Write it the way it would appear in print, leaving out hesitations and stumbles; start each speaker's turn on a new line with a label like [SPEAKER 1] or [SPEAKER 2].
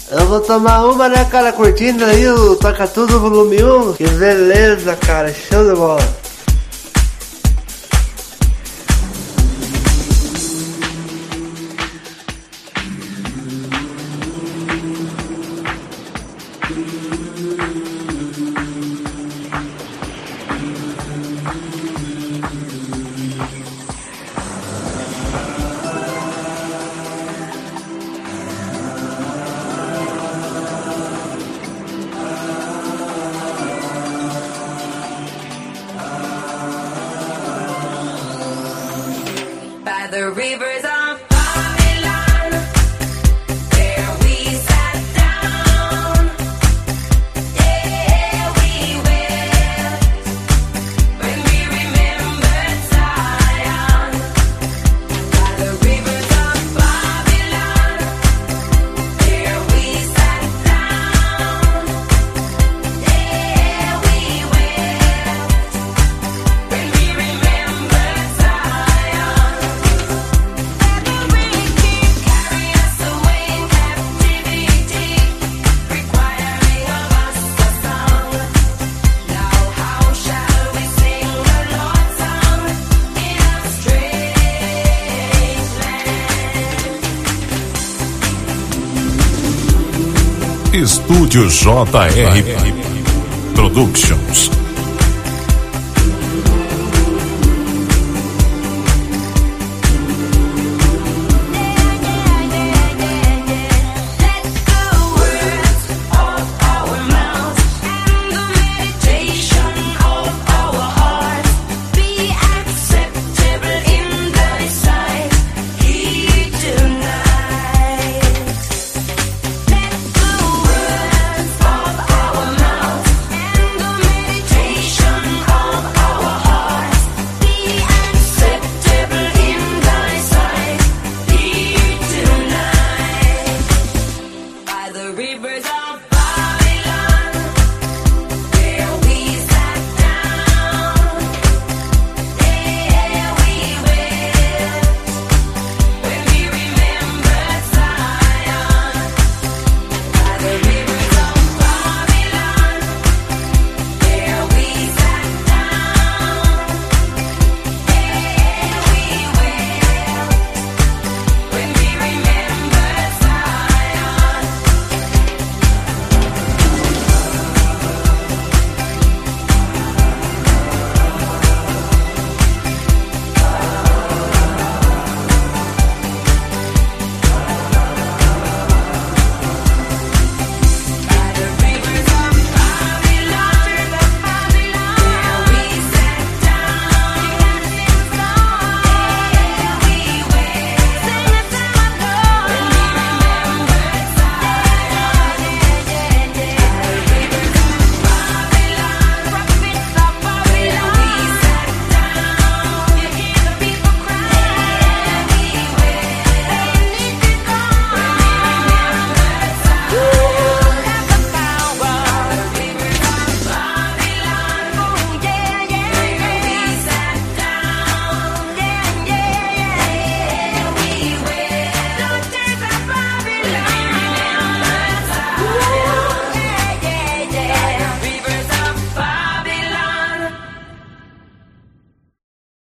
[SPEAKER 1] Eu vou tomar uma, né, cara, curtindo aí o Toca Tudo volume 1. Que beleza, cara, show de bola.
[SPEAKER 2] The rivers of Babylon, there we sat down. Yeah, we wept when we remembered Zion. By the rivers of Babylon, there we sat down. Yeah, we wept when we remembered Zion.
[SPEAKER 3] Estúdio JR Productions.